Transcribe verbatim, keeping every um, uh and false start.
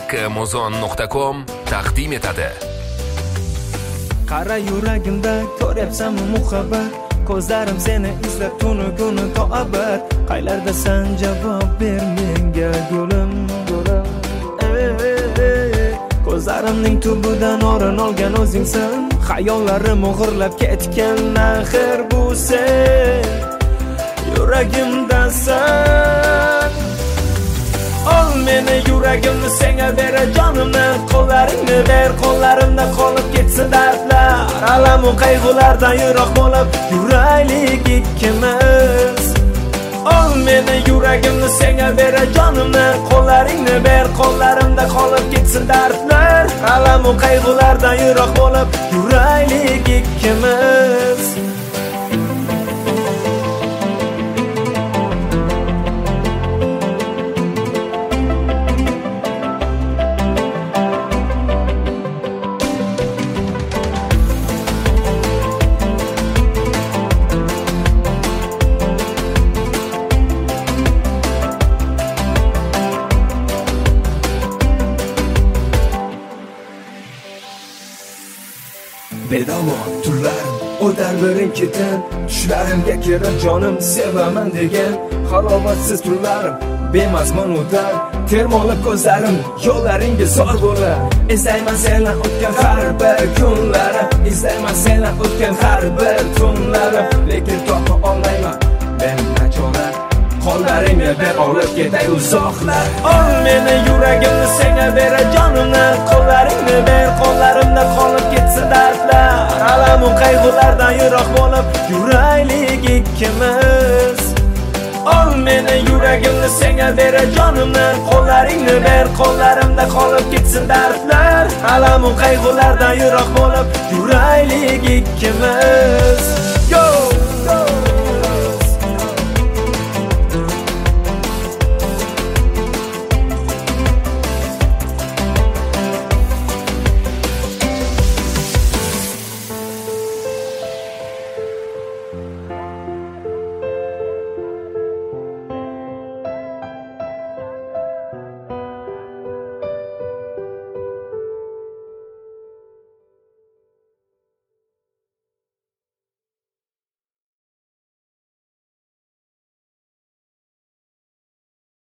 Muzon nuqta com taqdim etadi. Qara yuragimda ko'ryapsanmi muhabbat, ko'zlarim seni izlab tunu kuni to abad. Qaylardasan javob ber menga gulim, gulim. Ko'zlarimning tubidan o'rin olgan o'zingsan, xayollarim o'g'irlab ketgan axir bu sen. Yuragimdasan, ol meni yuragimni senga ber jonimni, qo'llaringni ber qo'llarimda qolib ketsin dardlar, alamu qayg'ulardan yiroq bo'lib yuraylik ikkimiz. Ol meni yuragimni senga ber jonimni, qo'llaringni ber qo'llarimda qolib ketsin dardlar, alamu qayg'ulardan yiroq bo'lib yuraylik ikkimiz. Bedavo turlarim o'tar birin-ketin, tushlarimga kirib jonim sevaman degan halovatsiz turlarim bemazmun o'tar. Termolib ko'zlarim yo'llaringga zor bo'lar. Izlayman sendan o'tgan har bir kunlarim, izlayman sendan o'tgan har bir tunlarim, lekin topa olmayman men nachora. Qo'llaringni ber olib ketay uzoqlar. Ol meni yuragimni senga ber jonimni, qo'llaringni ber qo'llarimda qolib ketsin dardlar, alamu qayg'ulardan yiroq bo'lib yuraylik ikkimiz. Ol meni yuragimni senga ber jonimni, qo'llaringni ber qo'llarimda qolib ketsin dardlar, alamu qayg'ulardan yiroq bo'lib yuraylik ikkimiz.